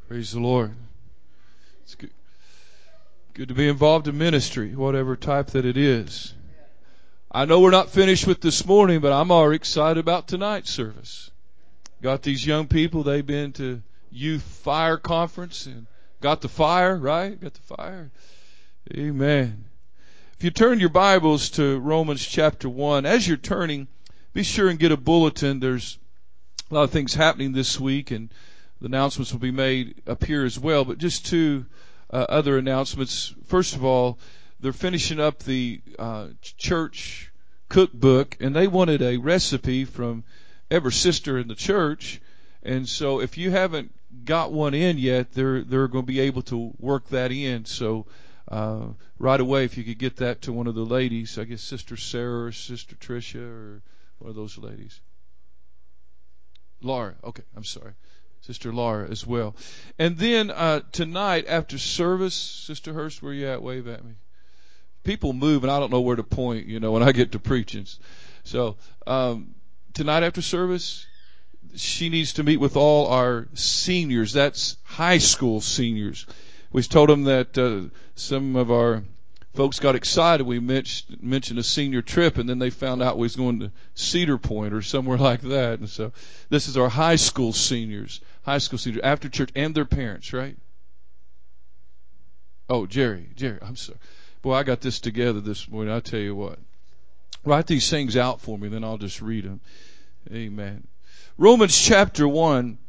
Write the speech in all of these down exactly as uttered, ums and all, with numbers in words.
Praise the Lord. It's good, good to be involved in ministry, whatever type that it is. I know we're not finished with this morning, but I'm already excited about tonight's service. Got these young people, they've been to Youth Fire Conference and got the fire, right? Got the fire. Amen. If you turn your Bibles to Romans chapter one, as you're turning, be sure and get a bulletin. There's a lot of things happening this week, and the announcements will be made up here as well. But just two uh, other announcements. First of all, they're finishing up the uh, church cookbook, and they wanted a recipe from every sister in the church. And so if you haven't got one in yet, they're they're going to be able to work that in. So uh, right away, if you could get that to one of the ladies, I guess Sister Sarah or Sister Tricia or one of those ladies. Laura, okay, I'm sorry. Sister Laura as well. And then uh, tonight after service, Sister Hurst, where you at? Wave at me. People move, and I don't know where to point, you know, when I get to preaching. So um, tonight after service, she needs to meet with all our seniors. That's high school seniors. We told them that uh, some of our folks got excited. We mentioned, mentioned a senior trip, and then they found out we was going to Cedar Point or somewhere like that. And so this is our high school seniors, high school seniors, after church, and their parents, right? Oh, Jerry, Jerry, I'm sorry. Boy, I got this together this morning. I'll tell you what. Write these things out for me, then I'll just read them. Amen. Romans chapter one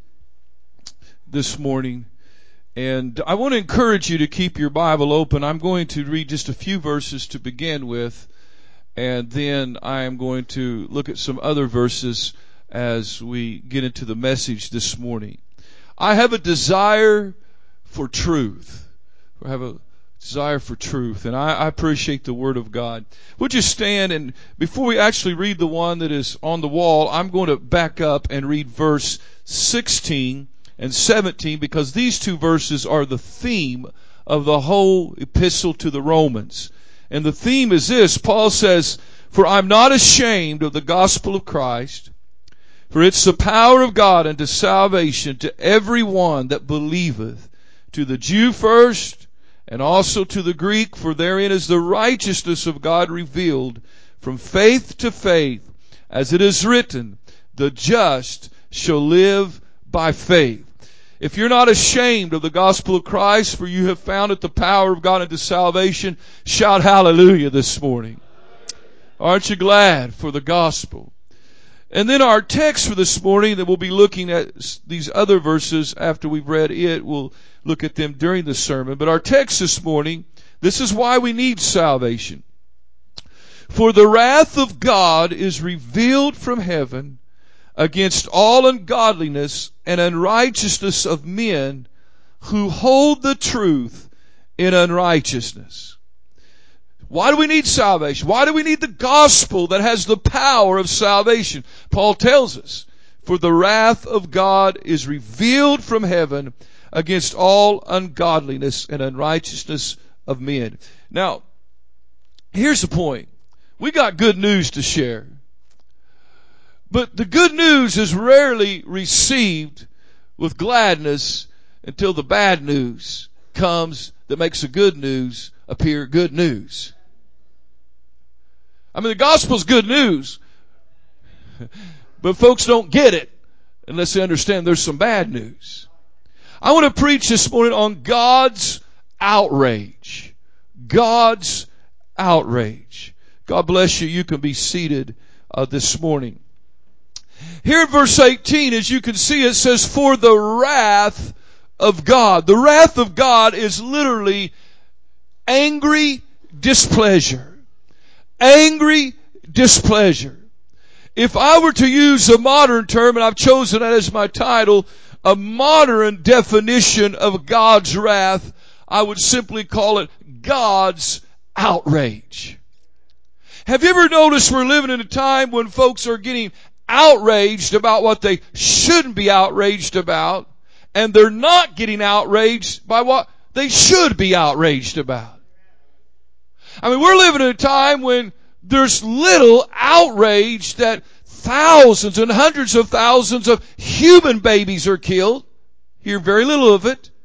this morning. And I want to encourage you to keep your Bible open. I'm going to read just a few verses to begin with, and then I am going to look at some other verses as we get into the message this morning. I have a desire for truth. I have a desire for truth, and I, I appreciate the Word of God. Would you stand, and before we actually read the one that is on the wall, I'm going to back up and read verse sixteen and seventeen, because these two verses are the theme of the whole epistle to the Romans. And the theme is this. Paul says, "For I'm not ashamed of the gospel of Christ, for it's the power of God unto salvation to every one that believeth, to the Jew first, and also to the Greek, for therein is the righteousness of God revealed from faith to faith, as it is written, the just shall live by faith." If you're not ashamed of the gospel of Christ, for you have found it the power of God unto salvation, shout hallelujah this morning. Aren't you glad for the gospel? And then our text for this morning, that we'll be looking at these other verses after we've read it. We'll look at them during the sermon. But our text this morning, this is why we need salvation. "For the wrath of God is revealed from heaven against all ungodliness and unrighteousness of men who hold the truth in unrighteousness." Why do we need salvation? Why do we need the gospel that has the power of salvation? Paul tells us, "For the wrath of God is revealed from heaven against all ungodliness and unrighteousness of men." Now, here's the point. We got good news to share. But the good news is rarely received with gladness until the bad news comes that makes the good news appear good news. I mean, the gospel's good news, but folks don't get it unless they understand there's some bad news. I want to preach this morning on God's outrage. God's outrage. God bless you. You can be seated uh, this morning. Here in verse eighteen, as you can see, it says, "For the wrath of God." The wrath of God is literally angry displeasure. Angry displeasure. If I were to use a modern term, and I've chosen that as my title, a modern definition of God's wrath, I would simply call it God's outrage. Have you ever noticed we're living in a time when folks are getting outraged about what they shouldn't be outraged about, and they're not getting outraged by what they should be outraged about? I mean, we're living in a time when there's little outrage that thousands and hundreds of thousands of human babies are killed. Hear very little of it.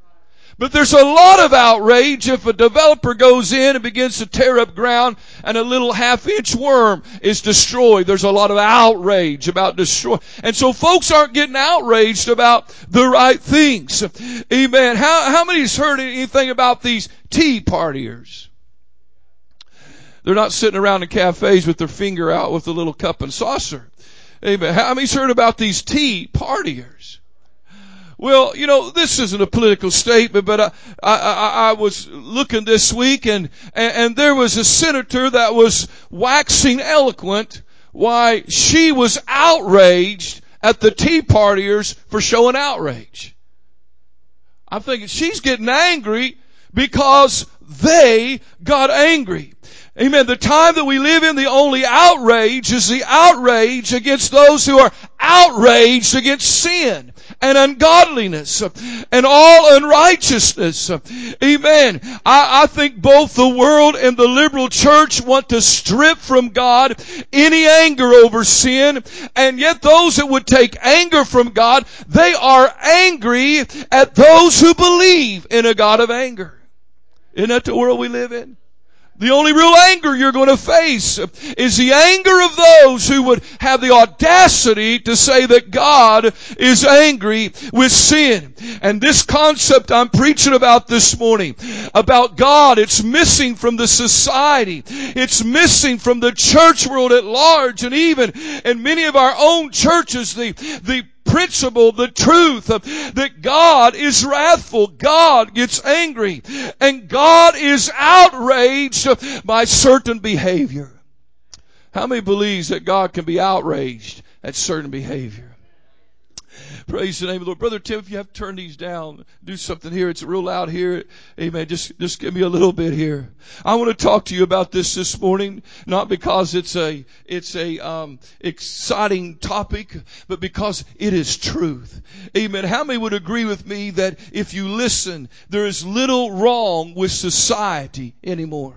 But there's a lot of outrage if a developer goes in and begins to tear up ground and a little half-inch worm is destroyed. There's a lot of outrage about destroy. And so folks aren't getting outraged about the right things. Amen. How, how many's heard anything about these tea partiers? They're not sitting around in cafes with their finger out with a little cup and saucer. Amen. How many's heard about these tea partiers? Well, you know, this isn't a political statement, but I, I, I, I was looking this week and, and, and there was a senator that was waxing eloquent why she was outraged at the Tea Partiers for showing outrage. I'm thinking she's getting angry because they got angry. Amen. The time that we live in, the only outrage is the outrage against those who are outraged against sin and ungodliness and all unrighteousness. Amen. I, I think both the world and the liberal church want to strip from God any anger over sin, and yet those that would take anger from God, they are angry at those who believe in a God of anger. Isn't that the world we live in? The only real anger you're going to face is the anger of those who would have the audacity to say that God is angry with sin. And this concept I'm preaching about this morning, about God, it's missing from the society. It's missing from the church world at large, and even in many of our own churches, the, the principle, the truth that God is wrathful, God gets angry, and God is outraged by certain behavior. How many believes that God can be outraged at certain behavior? Praise the name of the Lord. Brother Tim, if you have to turn these down, do something here. It's real loud here. Amen. Just, just give me a little bit here. I want to talk to you about this this morning, not because it's a, it's a, um, exciting topic, but because it is truth. Amen. How many would agree with me that if you listen, there is little wrong with society anymore?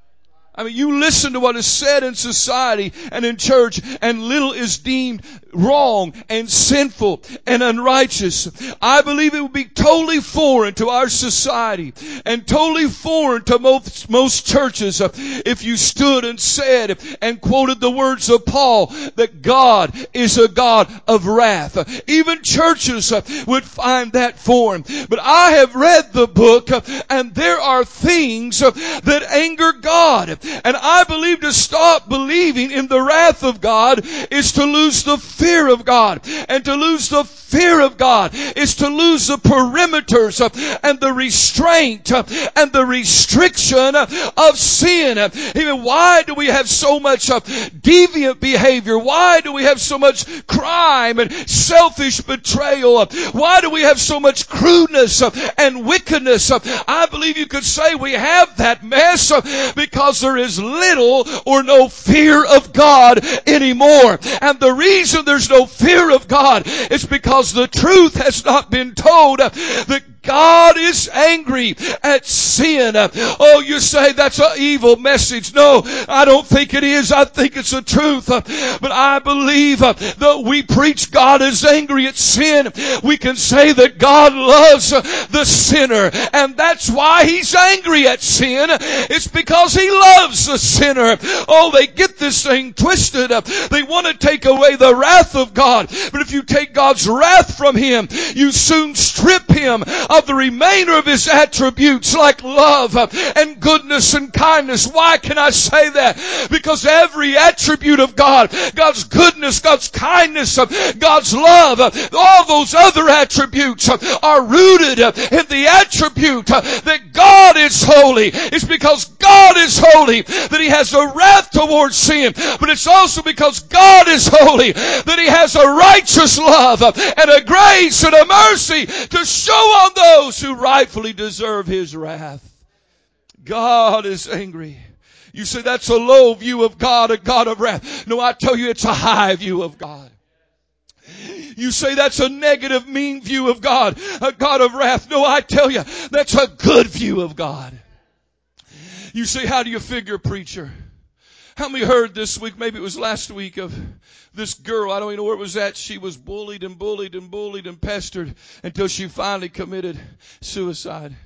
I mean, you listen to what is said in society and in church, and little is deemed wrong and sinful and unrighteous. I believe it would be totally foreign to our society and totally foreign to most, most churches if you stood and said and quoted the words of Paul that God is a God of wrath. Even churches would find that foreign. But I have read the book, and there are things that anger God. And I believe to stop believing in the wrath of God is to lose the fear of God. And to lose the fear of God is to lose the perimeters and the restraint and the restriction of sin. Even why do we have so much deviant behavior? Why do we have so much crime and selfish betrayal? Why do we have so much crudeness and wickedness? I believe you could say we have that mess because there is little or no fear of God anymore. And the reason there's no fear of God is because the truth has not been told that God is angry at sin. Oh, you say that's an evil message. No, I don't think it is. I think it's the truth. But I believe that we preach God is angry at sin. We can say that God loves the sinner, and that's why He's angry at sin. It's because He loves the sinner. Oh, they get this thing twisted. They want to take away the wrath of God. But if you take God's wrath from Him, you soon strip Him of the remainder of His attributes like love and goodness and kindness. Why can I say that? Because every attribute of God, God's goodness, God's kindness, God's love, all those other attributes are rooted in the attribute that God is holy. It's because God is holy that He has a wrath towards sin, but it's also because God is holy that He has a righteous love and a grace and a mercy to show on those who rightfully deserve His wrath. God is angry. You say that's a low view of God, a God of wrath. No, I tell you it's a high view of God. You say that's a negative, mean view of God, a God of wrath. No, I tell you that's a good view of God. You say, how do you figure, preacher? How many heard this week, maybe it was last week, of this girl, I don't even know where it was at, she was bullied and bullied and bullied and pestered until she finally committed suicide.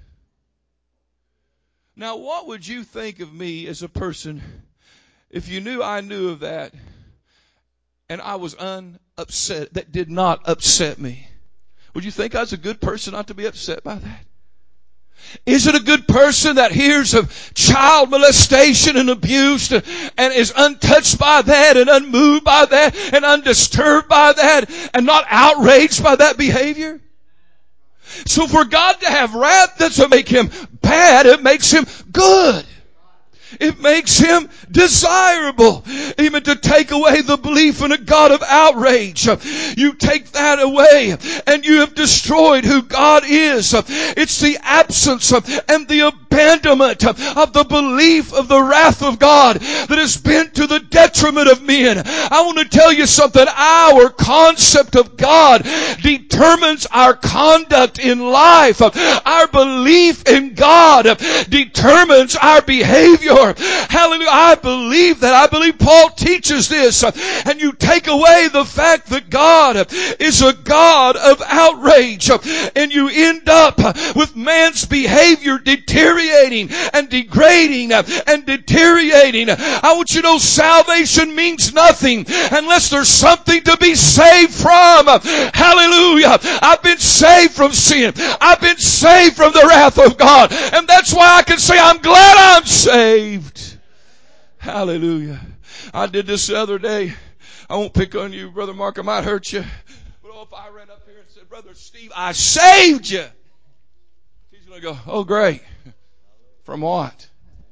Now, what would you think of me as a person if you knew I knew of that and I was unupset, that did not upset me? Would you think I was a good person not to be upset by that? Is it a good person that hears of child molestation and abuse and is untouched by that and unmoved by that and undisturbed by that and not outraged by that behavior? So for God to have wrath doesn't make Him bad, it makes Him good. It makes Him desirable. Even to take away the belief in a God of outrage. You take that away and you have destroyed who God is. It's the absence and the abandonment of the belief of the wrath of God that has been to the detriment of men. I want to tell you something. Our concept of God determines our conduct in life. Our belief in God determines our behavior. Hallelujah. I believe that. I believe Paul teaches this. And you take away the fact that God is a God of outrage. And you end up with man's behavior deteriorating and degrading and deteriorating. I want you to know salvation means nothing unless there's something to be saved from. Hallelujah. I've been saved from sin. I've been saved from the wrath of God. And that's why I can say I'm glad I'm saved. Hallelujah. I did this the other day. I won't pick on you, Brother Mark. I might hurt you. But oh, if I ran up here and said, Brother Steve, I saved you. He's going to go, oh, great. From what?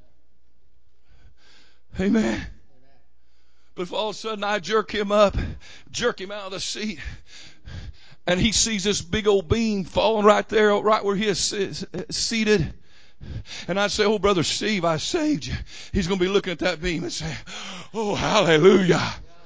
Amen. But if all of a sudden I jerk him up, jerk him out of the seat, and he sees this big old beam falling right there, right where he is seated, and I say, oh, Brother Steve, I saved you. He's going to be looking at that beam and say, oh, hallelujah.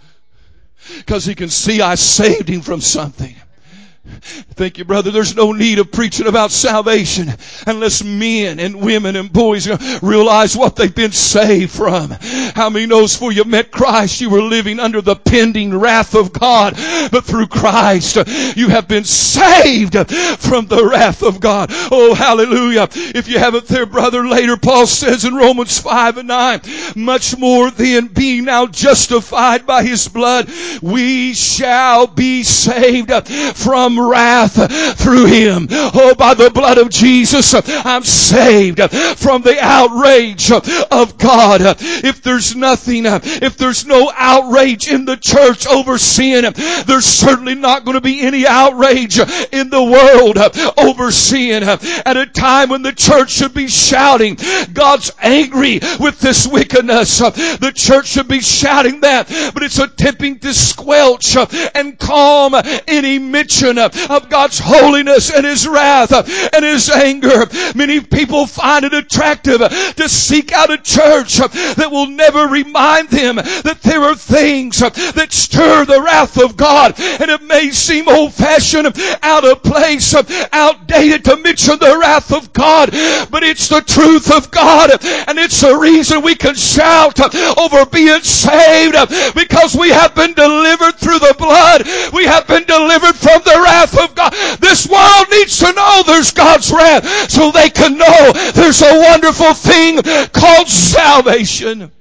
Because he can see I saved him from something. Thank you, brother. There's no need of preaching about salvation unless men and women and boys realize what they've been saved from. How many knows before you met Christ, you were living under the pending wrath of God, but through Christ, you have been saved from the wrath of God. Oh, hallelujah. If you haven't there, brother, later Paul says in Romans five and nine, much more then, being now justified by His blood, we shall be saved from wrath through Him. Oh, by the blood of Jesus, I'm saved from the outrage of God. If there's nothing, if there's no outrage in the church over sin, there's certainly not going to be any outrage in the world over sin. At a time when the church should be shouting, God's angry with this wickedness. The church should be shouting that, but it's attempting to squelch and calm any mention of God's holiness and His wrath and His anger. Many people find it attractive to seek out a church that will never remind them that there are things that stir the wrath of God. And it may seem old-fashioned, out of place, outdated to mention the wrath of God, but it's the truth of God, and it's the reason we can shout over being saved, because we have been delivered through the blood. We have been delivered from the wrath of God. This world needs to know there's God's wrath so they can know there's a wonderful thing called salvation.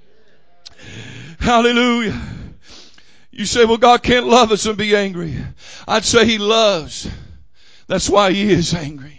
Hallelujah. You say, well, God can't love us and be angry. I'd say He loves. That's why He is angry.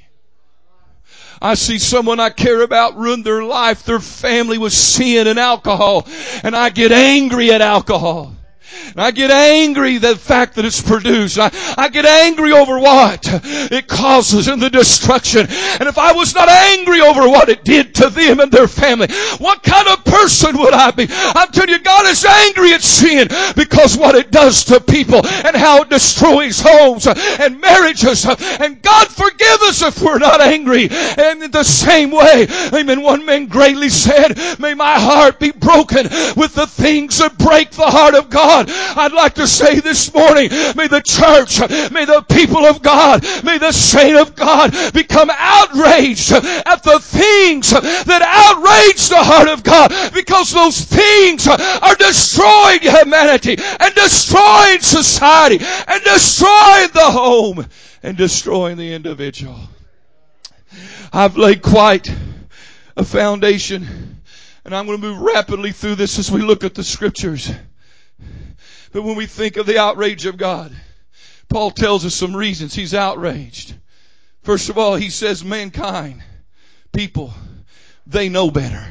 I see someone I care about ruin their life, their family with sin and alcohol, and I get angry at alcohol. And I get angry the fact that it's produced. I, I get angry over what it causes in the destruction. And if I was not angry over what it did to them and their family, what kind of person would I be? I'm telling you, God is angry at sin because what it does to people and how it destroys homes and marriages. And God forgive us if we're not angry. And in the same way, amen, one man greatly said, may my heart be broken with the things that break the heart of God. God, I'd like to say this morning, may the church, may the people of God, may the saint of God become outraged at the things that outrage the heart of God, because those things are destroying humanity and destroying society and destroying the home and destroying the individual. I've laid quite a foundation, and I'm going to move rapidly through this as we look at the scriptures. But when we think of the outrage of God, Paul tells us some reasons he's outraged. First of all, he says mankind, people, they know better.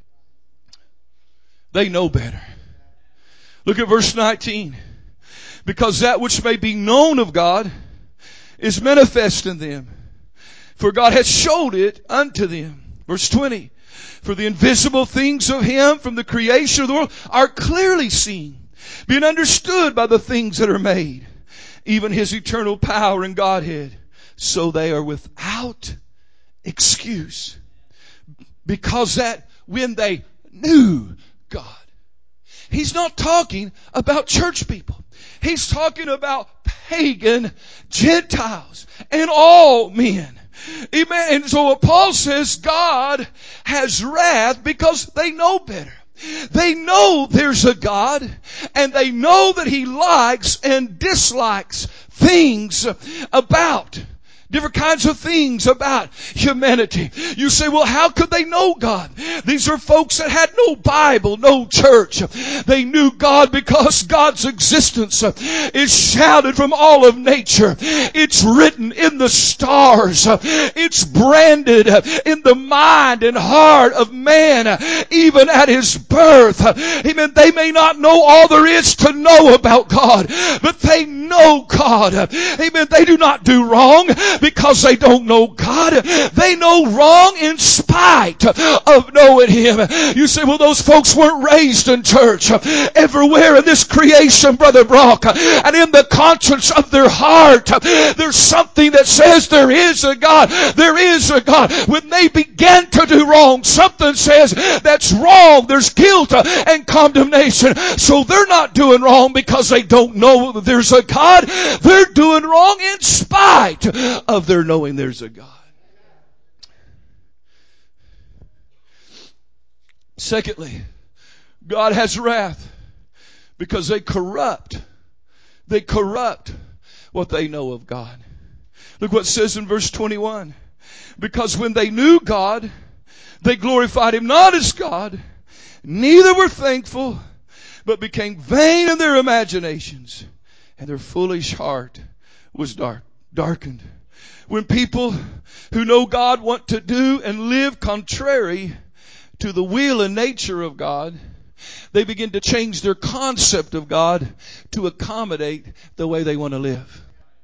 They know better. Look at verse nineteen. Because that which may be known of God is manifest in them, for God hath showed it unto them. Verse twenty. For the invisible things of Him from the creation of the world are clearly seen, being understood by the things that are made, even His eternal power and Godhead. So they are without excuse. Because that when they knew God. He's not talking about church people. He's talking about pagan Gentiles and all men. Amen. And so what Paul says, God has wrath because they know better. They know there's a God, and they know that He likes and dislikes things about different kinds of things about humanity. You say, well, how could they know God? These are folks that had no Bible, no church. They knew God because God's existence is shouted from all of nature. It's written in the stars. It's branded in the mind and heart of man, even at his birth. Amen. They may not know all there is to know about God, but they know God. Amen. They do not do wrong because they don't know God. They know wrong in spite of knowing Him. You say, well, those folks weren't raised in church. Everywhere in this creation, Brother Brock, and in the conscience of their heart, there's something that says there is a God. There is a God. When they begin to do wrong, something says that's wrong. There's guilt and condemnation. So they're not doing wrong because they don't know that there's a God. They're doing wrong in spite of their knowing there's a God. Secondly, God has wrath because they corrupt. They corrupt what they know of God. Look what it says in verse twenty-one. Because when they knew God, they glorified Him not as God, neither were thankful, but became vain in their imaginations, and their foolish heart was dark, darkened. When people who know God want to do and live contrary to the will and nature of God, they begin to change their concept of God to accommodate the way they want to live.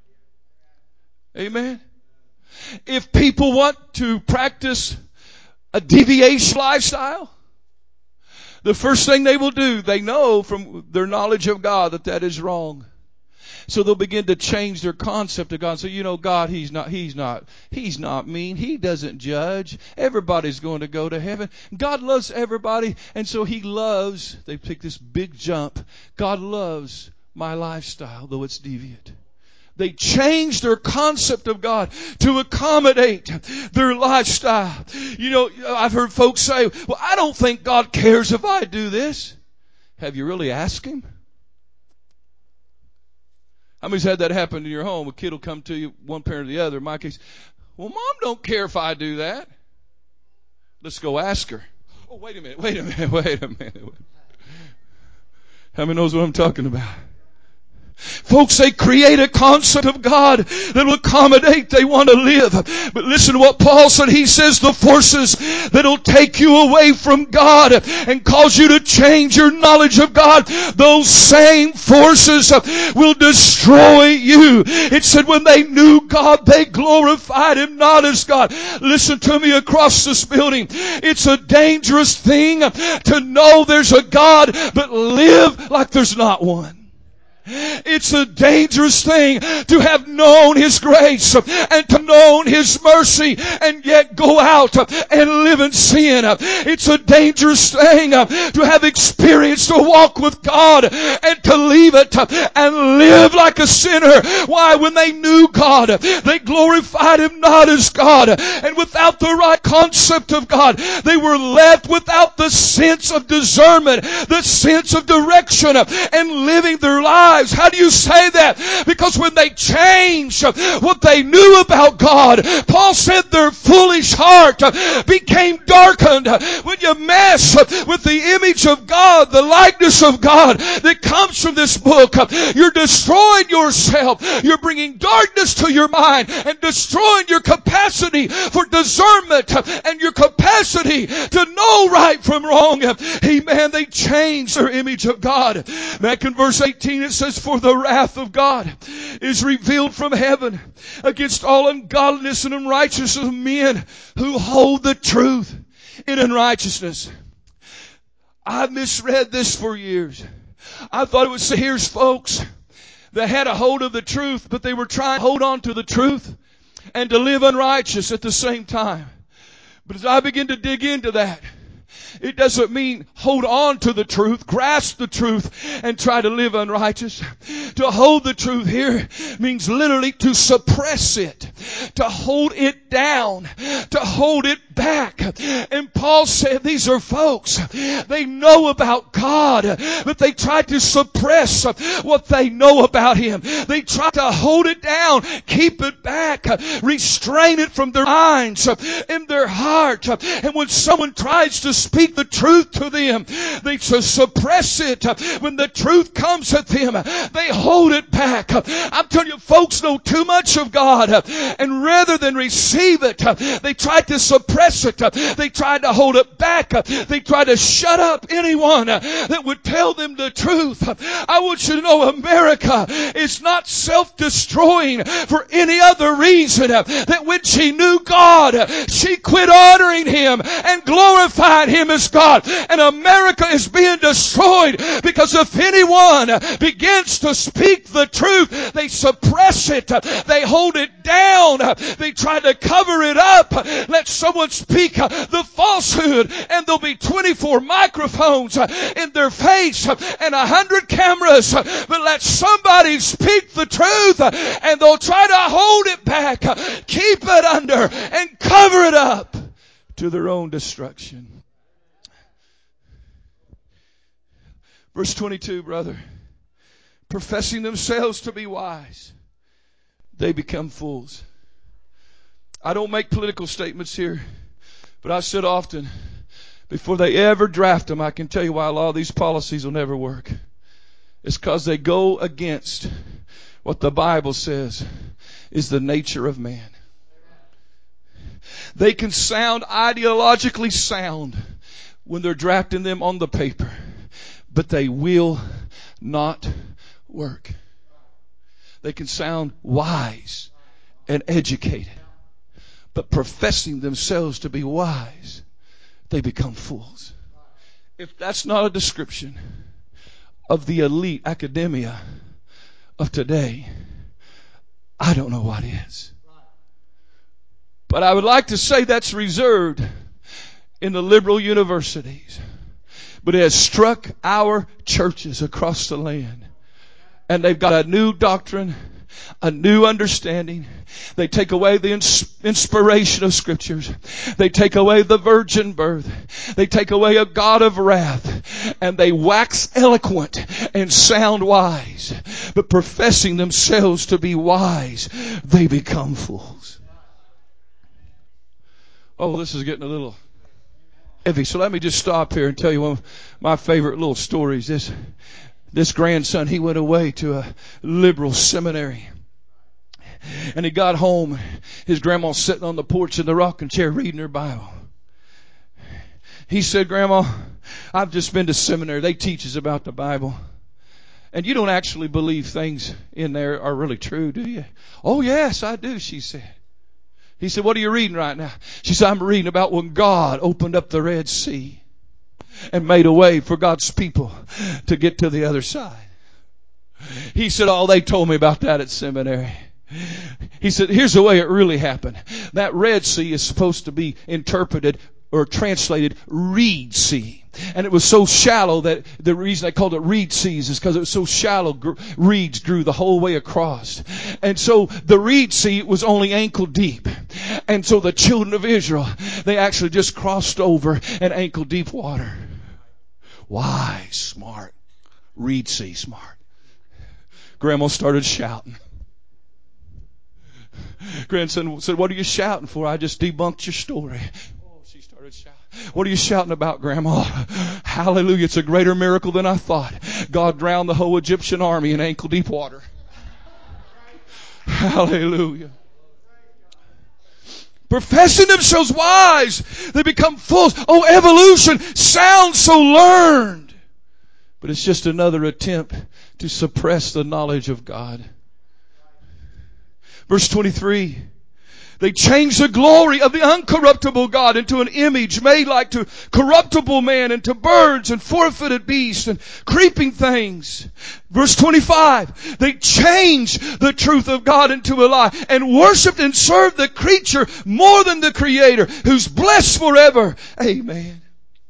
Amen. If people want to practice a deviation lifestyle, the first thing they will do, they know from their knowledge of God that that is wrong. So they'll begin to change their concept of God. So, you know, God, He's not, He's not, He's not mean. He doesn't judge. Everybody's going to go to heaven. God loves everybody. And so He loves, they take this big jump. God loves my lifestyle, though it's deviant. They change their concept of God to accommodate their lifestyle. You know, I've heard folks say, well, I don't think God cares if I do this. Have you really asked Him? How many's had that happen in your home? A kid will come to you, one parent or the other. In my case, well, Mom don't care if I do that. Let's go ask her. Oh, wait a minute, wait a minute, wait a minute. How many knows what I'm talking about? Folks, they create a concept of God that will accommodate they want to live. But listen to what Paul said. He says the forces that will take you away from God and cause you to change your knowledge of God, those same forces will destroy you. It said when they knew God, they glorified Him not as God. Listen to me across this building. It's a dangerous thing to know there's a God, but live like there's not one. It's a dangerous thing to have known His grace and to known His mercy and yet go out and live in sin. It's a dangerous thing to have experienced a walk with God and to leave it and live like a sinner. Why? When they knew God, they glorified Him not as God. And without the right concept of God, they were left without the sense of discernment, the sense of direction, and living their lives. How do you say that? Because when they changed what they knew about God, Paul said their foolish heart became darkened. When you mess with the image of God, the likeness of God that comes from this book, you're destroying yourself. You're bringing darkness to your mind and destroying your capacity for discernment and your capacity to know right from wrong. Amen. They changed their image of God. Back in verse eighteen it says, for the wrath of God is revealed from heaven against all ungodliness and unrighteousness of men who hold the truth in unrighteousness. I've misread this for years. I thought it would say, here's folks that had a hold of the truth, but they were trying to hold on to the truth and to live unrighteous at the same time. But as I begin to dig into that, it doesn't mean hold on to the truth, grasp the truth, and try to live unrighteous. To hold the truth here means literally to suppress it, to hold it down, to hold it back. And Paul said these are folks, they know about God, but they try to suppress what they know about Him. They try to hold it down, keep it back, restrain it from their minds and their heart. And when someone tries to speak the truth to them, they suppress it. When the truth comes at them, they hold it back. I'm telling you, folks know too much of God, and rather than receive it, they try to suppress it. They try to hold it back. They try to shut up anyone that would tell them the truth. I want you to know America is not self-destroying for any other reason that when she knew God, she quit honoring Him and glorified Him as God. And America is being destroyed because if anyone begins to speak the truth, they suppress it. They hold it down. They try to cover it up. Let someone speak the falsehood and there'll be twenty-four microphones in their face and a hundred cameras. But let somebody speak the truth and they'll try to hold it back, keep it under and cover it up to their own destruction. Verse twenty-two, brother. Professing themselves to be wise, they become fools. I don't make political statements here, but I said often, before they ever draft them, I can tell you why a lot of these policies will never work. It's because they go against what the Bible says is the nature of man. They can sound ideologically sound when they're drafting them on the paper, but they will not work. They can sound wise and educated, but professing themselves to be wise, they become fools. If that's not a description of the elite academia of today, I don't know what is. But I would like to say that's reserved in the liberal universities. But it has struck our churches across the land. And they've got a new doctrine, a new understanding. They take away the ins- inspiration of scriptures. They take away the virgin birth. They take away a God of wrath. And they wax eloquent and sound wise. But professing themselves to be wise, they become fools. Oh, this is getting a little heavy. So let me just stop here and tell you one of my favorite little stories. This This grandson, he went away to a liberal seminary. And he got home. His grandma's sitting on the porch in the rocking chair reading her Bible. He said, Grandma, I've just been to seminary. They teach us about the Bible. And you don't actually believe things in there are really true, do you? Oh, yes, I do, she said. He said, what are you reading right now? She said, I'm reading about when God opened up the Red Sea and made a way for God's people to get to the other side. He said, oh, they told me about that at seminary. He said, here's the way it really happened. That Red Sea is supposed to be interpreted or translated Reed Sea. And it was so shallow that the reason they called it Reed Seas is because it was so shallow, gr- reeds grew the whole way across. And so the Reed Sea was only ankle deep. And so the children of Israel, they actually just crossed over in ankle deep water. Wise, smart. Reed Sea, smart. Grandma started shouting. Grandson said, what are you shouting for? I just debunked your story. Oh, she started shouting. What are you shouting about, Grandma? Hallelujah. It's a greater miracle than I thought. God drowned the whole Egyptian army in ankle deep water. Hallelujah. Professing themselves wise, they become fools. Oh, evolution sounds so learned. But it's just another attempt to suppress the knowledge of God. Verse twenty-three. They changed the glory of the uncorruptible God into an image made like to corruptible man, and to birds and four-footed beasts and creeping things. Verse twenty-five. They changed the truth of God into a lie and worshiped and served the creature more than the Creator, who's blessed forever. Amen.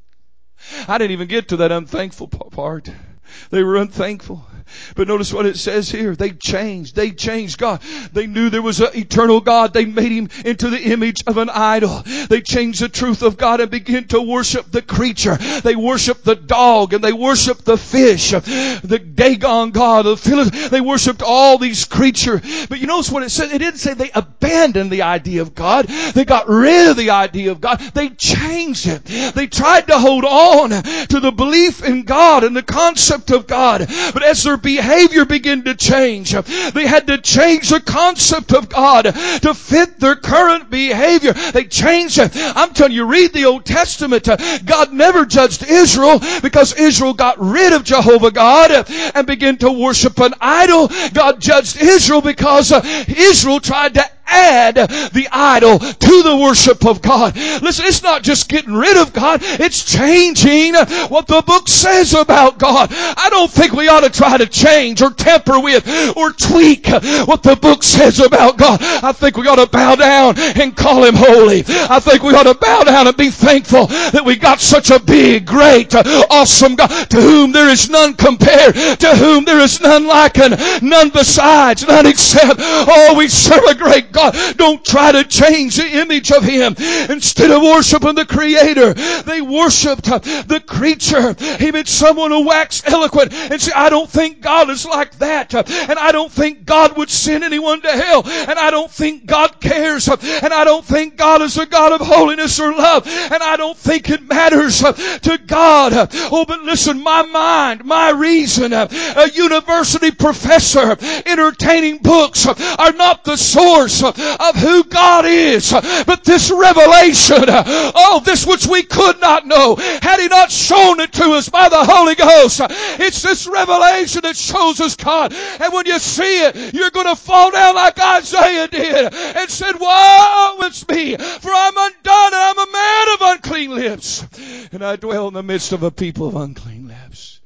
I didn't even get to that unthankful part. They were unthankful. But notice what it says here. They changed. They changed God. They knew there was an eternal God. They made Him into the image of an idol. They changed the truth of God and began to worship the creature. They worshiped the dog and they worshiped the fish, the Dagon God, the Philistines. They worshiped all these creatures. But you notice what it said? It didn't say they abandoned the idea of God. They got rid of the idea of God. They changed it. They tried to hold on to the belief in God and the concept of God. But as their behavior began to change, they had to change the concept of God to fit their current behavior. They changed it. I'm telling you, read the Old Testament. God never judged Israel because Israel got rid of Jehovah God and began to worship an idol. God judged Israel because Israel tried to add the idol to the worship of God. Listen, it's not just getting rid of God, it's changing what the book says about God. I don't think we ought to try to change or tamper with or tweak what the book says about God. I think we ought to bow down and call Him holy. I think we ought to bow down and be thankful that we got such a big, great, awesome God, to whom there is none compared, to whom there is none likened, none besides, none except. Oh, we serve a great God. Don't try to change the image of Him. Instead of worshiping the Creator, they worshiped the creature. Even someone who waxed eloquent and said, I don't think God is like that. And I don't think God would send anyone to hell. And I don't think God cares. And I don't think God is a God of holiness or love. And I don't think it matters to God. Oh, but listen, my mind, my reason, a university professor entertaining books are not the source of who God is, but this revelation, oh, this which we could not know had He not shown it to us by the Holy Ghost. It's this revelation that shows us God, and when you see it, you're going to fall down like Isaiah did and said, woe is me, for I'm undone and I'm a man of unclean lips, and I dwell in the midst of a people of unclean lips.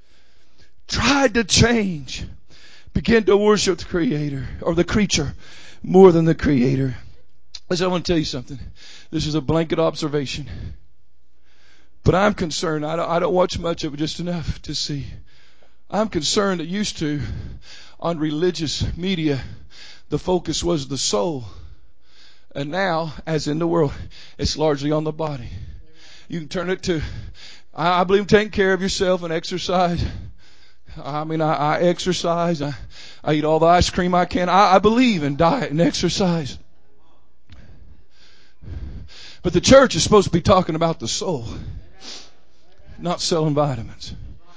Tried to change, begin to worship the Creator or the creature more than the Creator. Listen, I want to tell you something. This is a blanket observation. But I'm concerned. I don't, I don't watch much of it, just enough to see. I'm concerned that used to, on religious media, the focus was the soul. And now, as in the world, it's largely on the body. You can turn it to, I, I believe in taking care of yourself and exercise. I mean, I, I exercise. I, I eat all the ice cream I can. I, I believe in diet and exercise. But the church is supposed to be talking about the soul, not selling vitamins.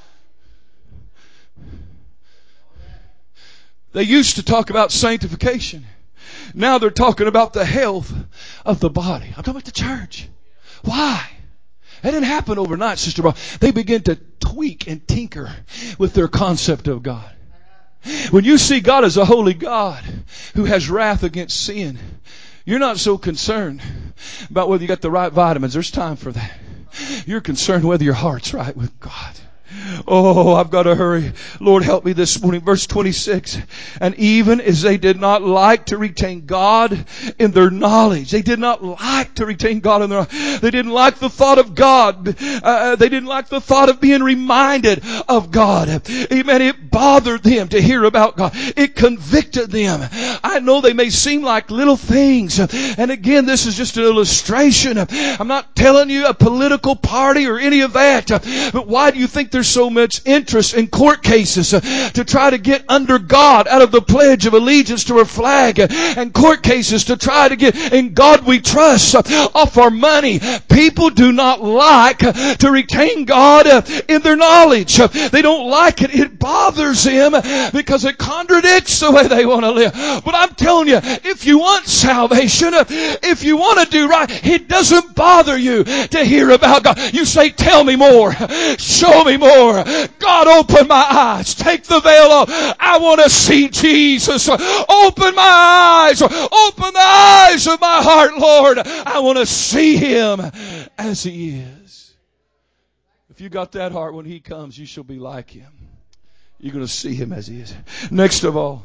They used to talk about sanctification. Now they're talking about the health of the body. I'm talking about the church. Why? That didn't happen overnight, Sister Bob. They begin to tweak and tinker with their concept of God. When you see God as a holy God who has wrath against sin, you're not so concerned about whether you got the right vitamins. There's time for that. You're concerned whether your heart's right with God. Oh, I've got to hurry. Lord, help me this morning. Verse twenty-six. And even as they did not like to retain God in their knowledge, they did not like to retain God in their knowledge. They didn't like the thought of God. Uh, they didn't like the thought of being reminded of God. Amen. It bothered them to hear about God. It convicted them. I know they may seem like little things. And again, this is just an illustration. I'm not telling you a political party or any of that. But why do you think there's so much interest in court cases uh, to try to get under God out of the Pledge of Allegiance to our flag, uh, and court cases to try to get in God we trust uh, off our money? People do not like uh, to retain God uh, in their knowledge. Uh, they don't like it. It bothers them uh, because it contradicts the way they want to live. But I'm telling you, if you want salvation, uh, if you want to do right, it doesn't bother you to hear about God. You say, tell me more. Show me more. God, open my eyes. Take the veil off. I want to see Jesus. Open my eyes. Open the eyes of my heart, Lord. I want to see Him as He is. If you got that heart, when He comes, you shall be like Him. You're going to see Him as He is. Next of all,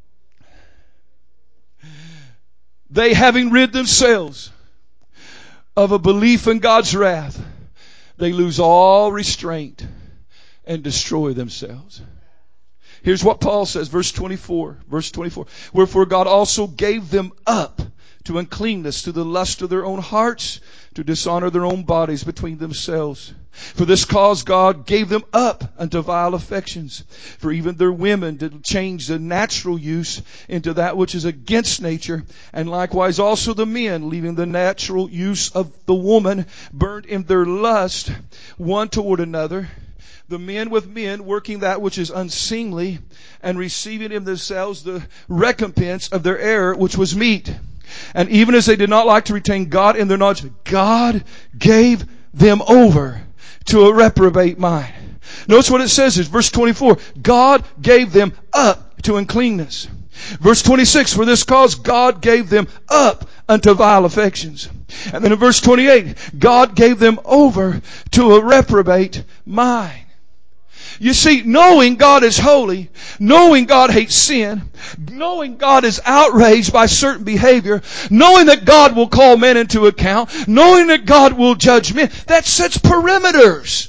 they, having rid themselves of a belief in God's wrath, they lose all restraint and destroy themselves. Here's what Paul says, verse twenty-four. Verse twenty-four. Wherefore God also gave them up to uncleanness, to the lust of their own hearts, to dishonor their own bodies between themselves. For this cause God gave them up unto vile affections. For even their women did change the natural use into that which is against nature. And likewise also the men, leaving the natural use of the woman, burned in their lust one toward another. The men with men, working that which is unseemly, and receiving in themselves the recompense of their error, which was meat. And even as they did not like to retain God in their knowledge, God gave them over to a reprobate mind. Notice what it says is verse twenty-four. God gave them up to uncleanness. Verse twenty-six. For this cause God gave them up unto vile affections. And then in verse twenty-eight. God gave them over to a reprobate mind. You see, knowing God is holy, knowing God hates sin, knowing God is outraged by certain behavior, knowing that God will call men into account, knowing that God will judge men, that sets perimeters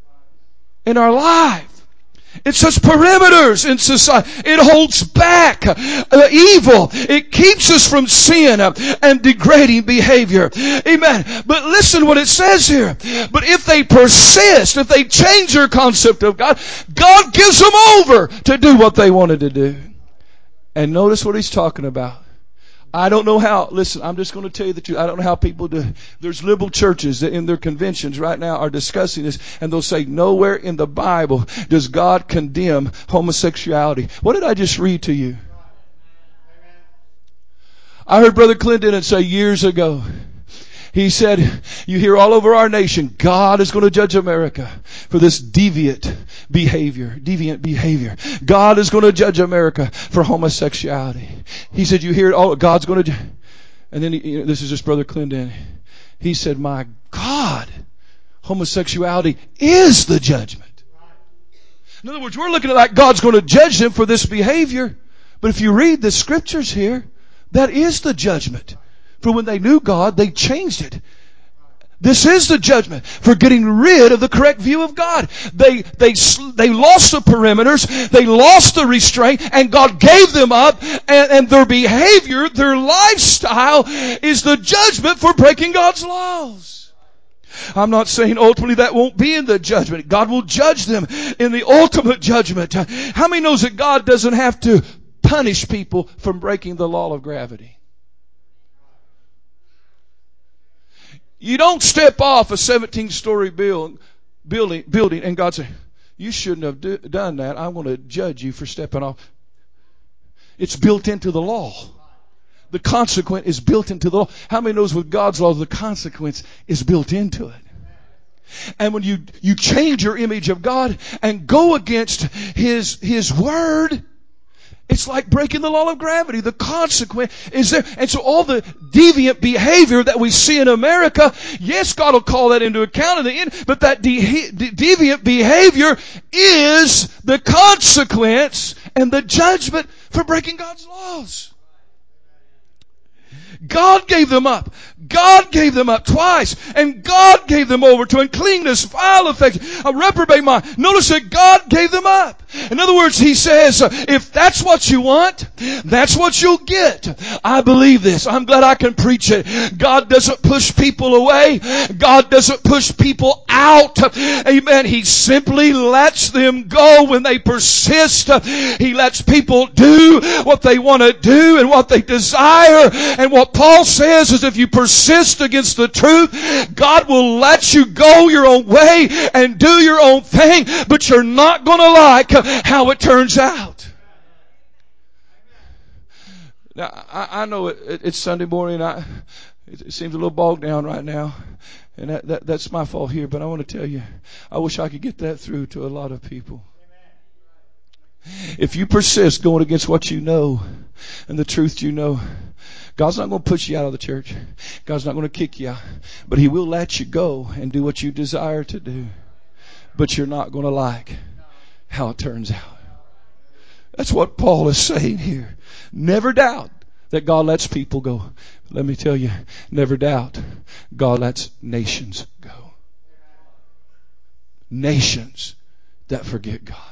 in our life. It sets perimeters in society. It holds back uh, evil. It keeps us from sin uh, and degrading behavior. Amen. But listen what it says here. But if they persist, if they change their concept of God, God gives them over to do what they wanted to do. And notice what He's talking about. I don't know how, listen, I'm just going to tell you the truth. I don't know how people do. There's liberal churches that in their conventions right now are discussing this, and they'll say, nowhere in the Bible does God condemn homosexuality. What did I just read to you? I heard Brother Clinton say years ago, he said, you hear all over our nation, God is going to judge America for this deviant behavior, deviant behavior. God is going to judge America for homosexuality. He said, you hear it all, God's going to, and then he, you know, this is just Brother Clinton. He said, my God, homosexuality is the judgment. In other words, we're looking at like God's going to judge them for this behavior. But if you read the scriptures here, that is the judgment. For when they knew God, they changed it. This is the judgment for getting rid of the correct view of God. They, they, they lost the perimeters, they lost the restraint, and God gave them up, and, and their behavior, their lifestyle is the judgment for breaking God's laws. I'm not saying ultimately that won't be in the judgment. God will judge them in the ultimate judgment. How many knows that God doesn't have to punish people from breaking the law of gravity? You don't step off a seventeen-story build, building, building and God say, you shouldn't have do, done that. I'm going to judge you for stepping off. It's built into the law. The consequence is built into the law. How many knows with God's law, the consequence is built into it? And when you, you change your image of God and go against His, His Word, It's like breaking the law of gravity. The consequence is there. And so all the deviant behavior that we see in America, yes, God will call that into account in the end, but that de- de- deviant behavior is the consequence and the judgment for breaking God's laws. God gave them up. God gave them up twice. And God gave them over to uncleanness, vile affection, a reprobate mind. Notice that God gave them up. In other words, He says, if that's what you want, that's what you'll get. I believe this. I'm glad I can preach it. God doesn't push people away. God doesn't push people out. Amen. He simply lets them go when they persist. He lets people do what they want to do and what they desire. And what Paul says is if you persist against the truth, God will let you go your own way and do your own thing, but you're not going to like how it turns out. Now, I, I know it, it, it's Sunday morning. I, it, it seems a little bogged down right now, and that, that, that's my fault here, but I want to tell you, I wish I could get that through to a lot of people. If you persist going against what you know and the truth you know, God's not going to push you out of the church. God's not going to kick you out. But He will let you go and do what you desire to do. But you're not going to like how it turns out. That's what Paul is saying here. Never doubt that God lets people go. Let me tell you, never doubt God lets nations go. Nations that forget God.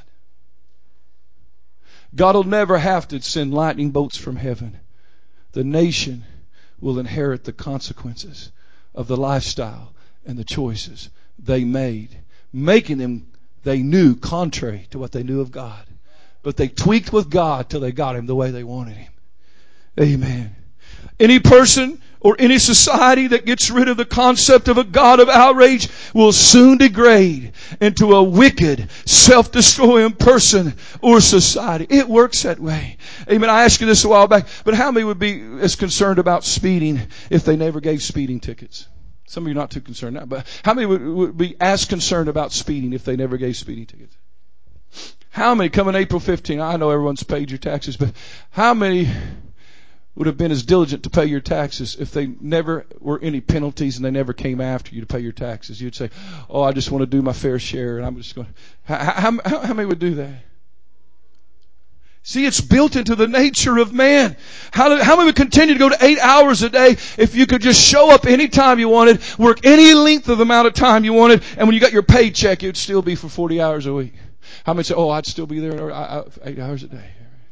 God will never have to send lightning bolts from heaven. The nation will inherit the consequences of the lifestyle and the choices they made, making them, they knew, contrary to what they knew of God. But they tweaked with God till they got Him the way they wanted Him. Amen. Any person or any society that gets rid of the concept of a God of outrage will soon degrade into a wicked, self-destroying person or society. It works that way. Amen. I asked you this a while back, but how many would be as concerned about speeding if they never gave speeding tickets? Some of you are not too concerned now, but how many would, would be as concerned about speeding if they never gave speeding tickets? How many, coming April fifteenth, I know everyone's paid your taxes, but how many would have been as diligent to pay your taxes if they never were any penalties and they never came after you to pay your taxes? You'd say, oh, I just want to do my fair share and I'm just going to... How, how, how many would do that? See, it's built into the nature of man. How, how many would continue to go to eight hours a day if you could just show up anytime you wanted, work any length of amount of time you wanted, and when you got your paycheck, it would still be for forty hours a week? How many say, oh, I'd still be there eight hours a day?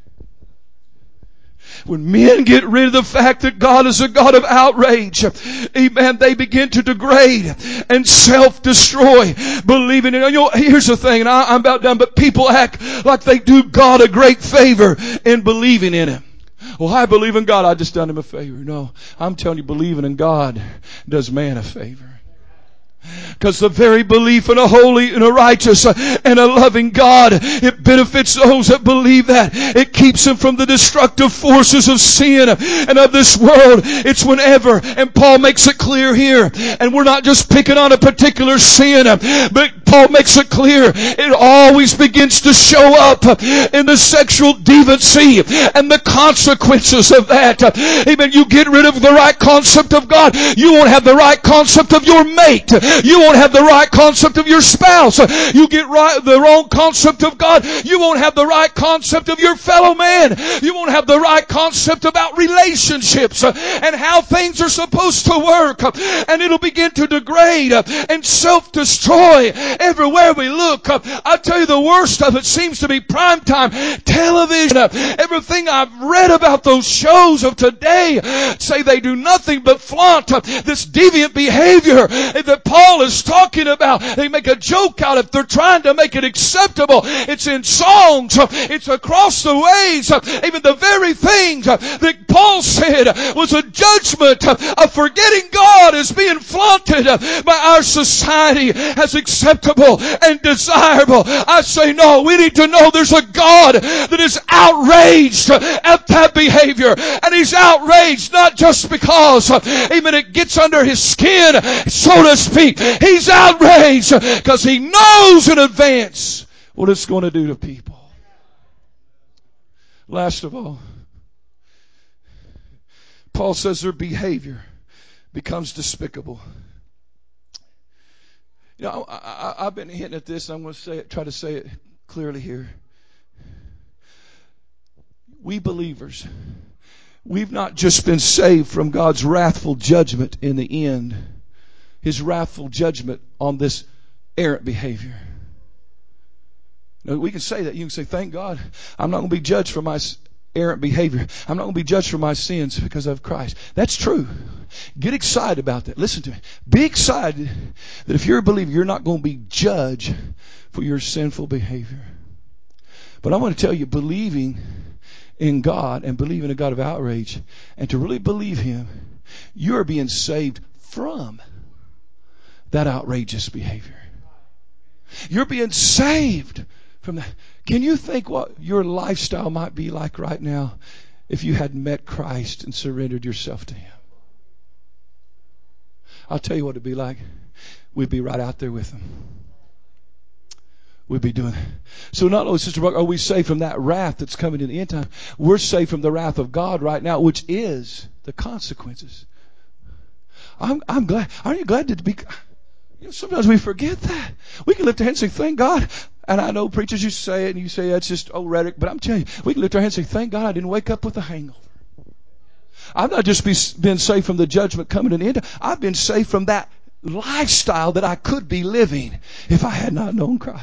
When men get rid of the fact that God is a God of outrage, amen, they begin to degrade and self-destroy, believing in, you know, here's the thing, and I, I'm about done, but people act like they do God a great favor in believing in Him. Well, I believe in God, I just done Him a favor. No, I'm telling you, believing in God does man a favor. Because the very belief in a holy and a righteous and a loving God, it benefits those that believe that. It keeps them from the destructive forces of sin and of this world. It's whenever, and Paul makes it clear here, and we're not just picking on a particular sin, but Paul makes it clear, it always begins to show up in the sexual deviancy and the consequences of that. Amen. You get rid of the right concept of God, you won't have the right concept of your mate. You won't have the right concept of your spouse. You get right, the wrong concept of God, you won't have the right concept of your fellow man. You won't have the right concept about relationships and how things are supposed to work. And it'll begin to degrade and self-destroy everywhere we look. I tell you, the worst of it seems to be primetime television. Everything I've read about those shows of today say they do nothing but flaunt this deviant behavior that Paul is talking about. They make a joke out of it. They're trying to make it acceptable. It's in songs. It's across the ways. Even the very things that Paul said was a judgment of forgetting God is being flaunted by our society as acceptable and desirable. I say no, we need to know there's a God that is outraged at that behavior. And He's outraged not just because, amen, it gets under His skin, so to speak. He's outraged because He knows in advance what it's going to do to people. Last of all, Paul says their behavior becomes despicable. You know, I, I, I've been hitting at this, and I'm going to say it, try to say it clearly here. We believers, we've not just been saved from God's wrathful judgment in the end, His wrathful judgment on this errant behavior. Now, we can say that. You can say, thank God, I'm not going to be judged for my errant behavior. I'm not going to be judged for my sins because of Christ. That's true. Get excited about that. Listen to me. Be excited that if you're a believer, you're not going to be judged for your sinful behavior. But I want to tell you, believing in God and believing in a God of outrage, and to really believe Him, you're being saved from that outrageous behavior. You're being saved from that. Can you think what your lifestyle might be like right now if you had met Christ and surrendered yourself to Him? I'll tell you what it'd be like. We'd be right out there with Him. We'd be doing it. So not only, Sister Buck, are we saved from that wrath that's coming in the end time, we're saved from the wrath of God right now, which is the consequences. I'm, I'm glad. Aren't you glad to be... You know, sometimes we forget that. We can lift our hands and say, thank God. And I know preachers, you say it and you say that's just old rhetoric, but I'm telling you, we can lift our hands and say, thank God I didn't wake up with a hangover. I've not just be, been saved from the judgment coming in the end. I've been saved from that lifestyle that I could be living if I had not known Christ.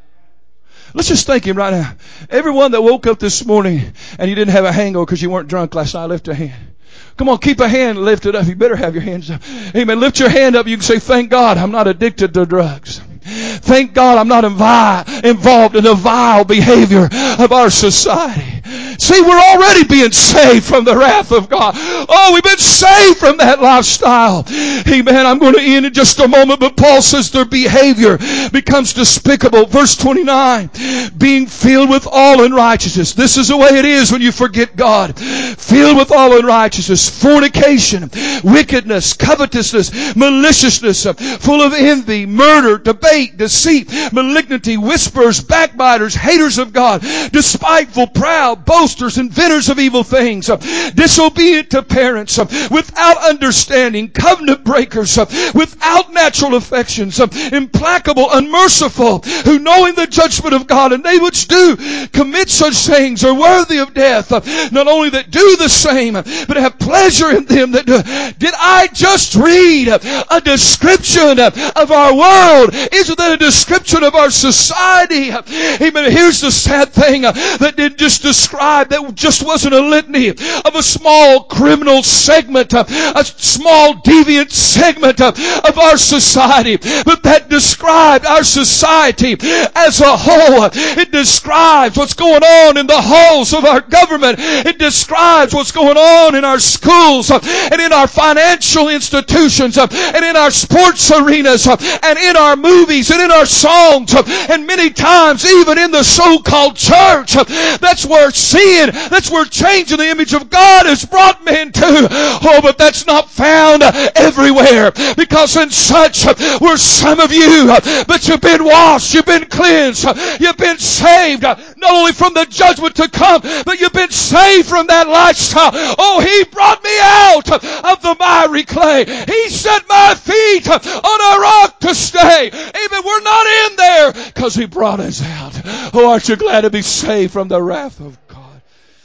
Let's just thank Him right now. Everyone that woke up this morning and you didn't have a hangover because you weren't drunk last night, lift a hand. Come on, keep a hand lifted up. You better have your hands up. Amen. Lift your hand up. You can say, thank God I'm not addicted to drugs. Thank God I'm not invi- involved in the vile behavior of our society. See, we're already being saved from the wrath of God. Oh, we've been saved from that lifestyle. Amen. I'm going to end in just a moment, but Paul says their behavior becomes despicable. Verse twenty-nine, being filled with all unrighteousness. This is the way it is when you forget God. Filled with all unrighteousness, fornication, wickedness, covetousness, maliciousness, full of envy, murder, debate, deceit, malignity, whisperers, backbiters, haters of God, despiteful, proud, boasters, inventors of evil things, disobedient to parents, without understanding, covenant breakers, without natural affections, implacable, unmerciful, who knowing the judgment of God, and they which do commit such things are worthy of death. Not only that do the same, but have pleasure in them that do. Did I just read a description of our world? Isn't that a description of our society? Amen. Here's the sad thing that didn't just describe, that just wasn't a litany of a small criminal segment, a small deviant segment of our society, but that described our society as a whole. It describes what's going on in the halls of our government. It describes what's going on in our schools and in our financial institutions and in our sports arenas and in our movies and in our songs and many times even in the so-called church. That's where sin, that's where changing the image of God has brought men to. Oh, but that's not found everywhere, because in such were some of you, but you've been washed, you've been cleansed, you've been saved, not only from the judgment to come, but you've been saved from that lifestyle. Oh, He brought me out of the miry clay. He set my feet on a rock to stay. Even we're not in there because He brought us out. Oh, aren't you glad to be saved from the wrath of God?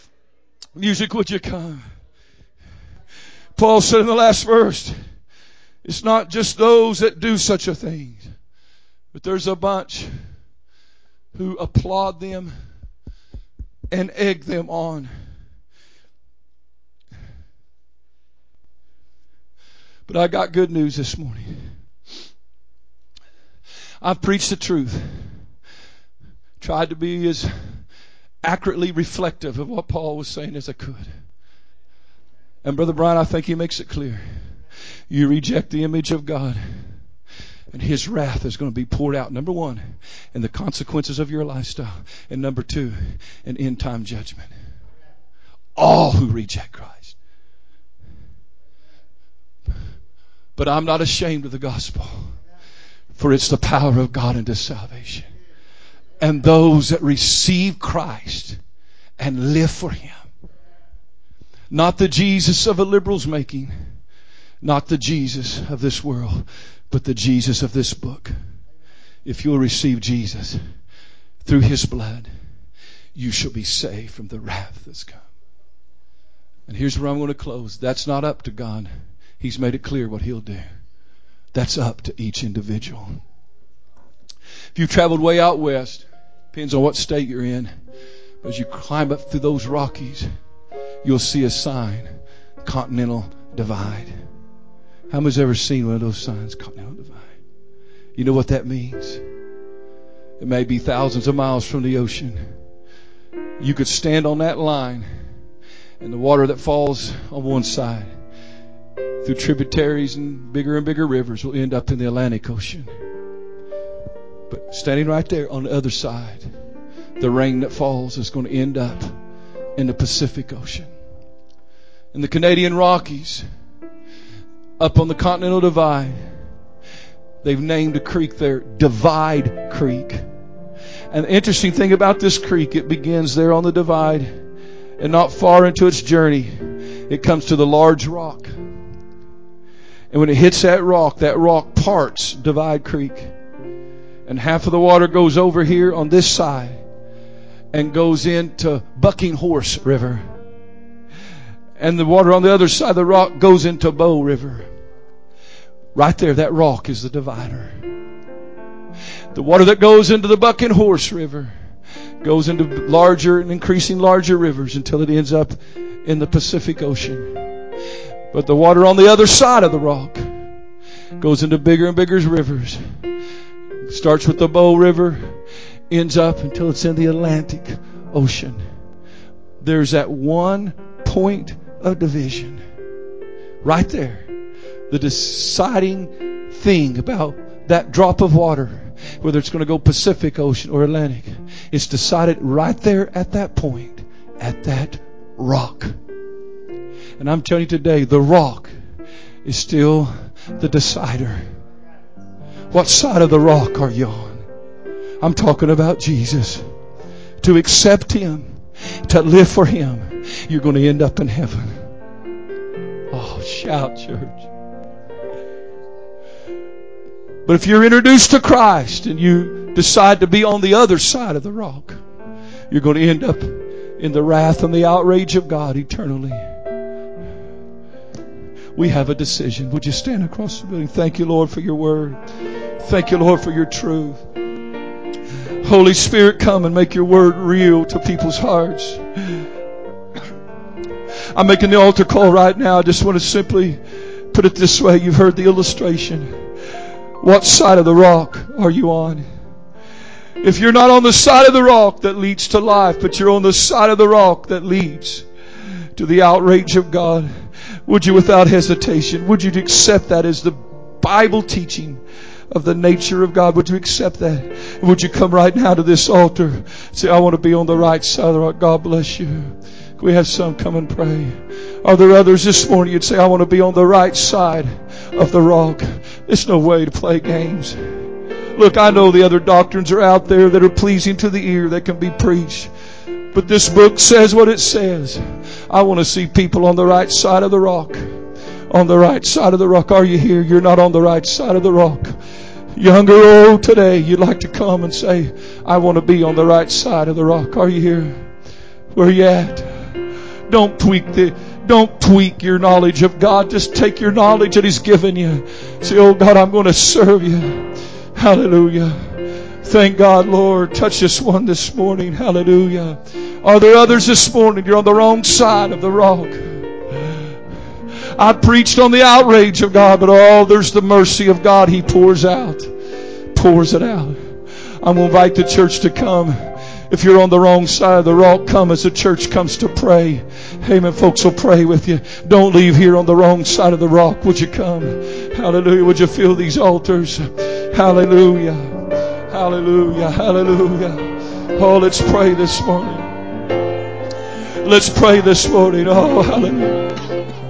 Music, would you come? Paul said in the last verse, it's not just those that do such a thing, but there's a bunch who applaud them and egg them on. But I got good news this morning. I've preached the truth. Tried to be as accurately reflective of what Paul was saying as I could. And Brother Brian, I think he makes it clear. You reject the image of God, and His wrath is going to be poured out, number one, in the consequences of your lifestyle. And number two, an end time judgment. All who reject Christ. But I'm not ashamed of the gospel, for it's the power of God unto salvation. And those that receive Christ and live for Him. Not the Jesus of a liberal's making, not the Jesus of this world, but the Jesus of this book. If you'll receive Jesus through His blood, you shall be saved from the wrath that's come. And here's where I'm going to close. That's not up to God. He's made it clear what He'll do. That's up to each individual. If you've traveled way out west, depends on what state you're in, but as you climb up through those Rockies, you'll see a sign, Continental Divide. How many's ever seen one of those signs, Continental Divide? You know what that means? It may be thousands of miles from the ocean. You could stand on that line, and the water that falls on one side through tributaries and bigger and bigger rivers will end up in the Atlantic Ocean. But standing right there on the other side, the rain that falls is going to end up in the Pacific Ocean. In the Canadian Rockies, up on the Continental Divide, they've named a creek there Divide Creek. And the interesting thing about this creek, it begins there on the divide, and not far into its journey, it comes to the large rock. And when it hits that rock, that rock parts Divide Creek. And half of the water goes over here on this side and goes into Bucking Horse River. And the water on the other side of the rock goes into Bow River. Right there, that rock is the divider. The water that goes into the Bucking Horse River goes into larger and increasing larger rivers until it ends up in the Pacific Ocean. But the water on the other side of the rock goes into bigger and bigger rivers. Starts with the Bow River, ends up until it's in the Atlantic Ocean. There's that one point of division. Right there. The deciding thing about that drop of water, whether it's going to go Pacific Ocean or Atlantic, it's decided right there at that point, at that rock. And I'm telling you today, the rock is still the decider. What side of the rock are you on? I'm talking about Jesus. To accept Him, to live for Him, you're going to end up in heaven. Oh, shout, church. But if you're introduced to Christ and you decide to be on the other side of the rock, you're going to end up in the wrath and the outrage of God eternally. We have a decision. Would you stand across the building? Thank you, Lord, for your word. Thank you, Lord, for your truth. Holy Spirit, come and make your word real to people's hearts. I'm making the altar call right now. I just want to simply put it this way. You've heard the illustration. What side of the rock are you on? If you're not on the side of the rock that leads to life, but you're on the side of the rock that leads to the outrage of God, would you without hesitation, would you accept that as the Bible teaching of the nature of God? Would you accept that? Would you come right now to this altar? Say, I want to be on the right side of the rock. God bless you. Can we have some come and pray? Are there others this morning you'd say, I want to be on the right side of the rock? There's no way to play games. Look, I know the other doctrines are out there that are pleasing to the ear that can be preached. But this book says what it says. I want to see people on the right side of the rock. On the right side of the rock. Are you here? You're not on the right side of the rock. Young or old today, you'd like to come and say, I want to be on the right side of the rock. Are you here? Where are you at? Don't tweak the, don't tweak your knowledge of God. Just take your knowledge that He's given you. Say, oh God, I'm going to serve you. Hallelujah. Thank God, Lord. Touch this one this morning. Hallelujah. Are there others this morning? You're on the wrong side of the rock. I preached on the outrage of God, but oh, there's the mercy of God. He pours out. Pours it out. I'm going to invite the church to come. If you're on the wrong side of the rock, come as the church comes to pray. Amen. Folks will pray with you. Don't leave here on the wrong side of the rock. Would you come? Hallelujah. Would you fill these altars? Hallelujah. Hallelujah. Hallelujah. Oh, let's pray this morning. Let's pray this morning. Oh, hallelujah.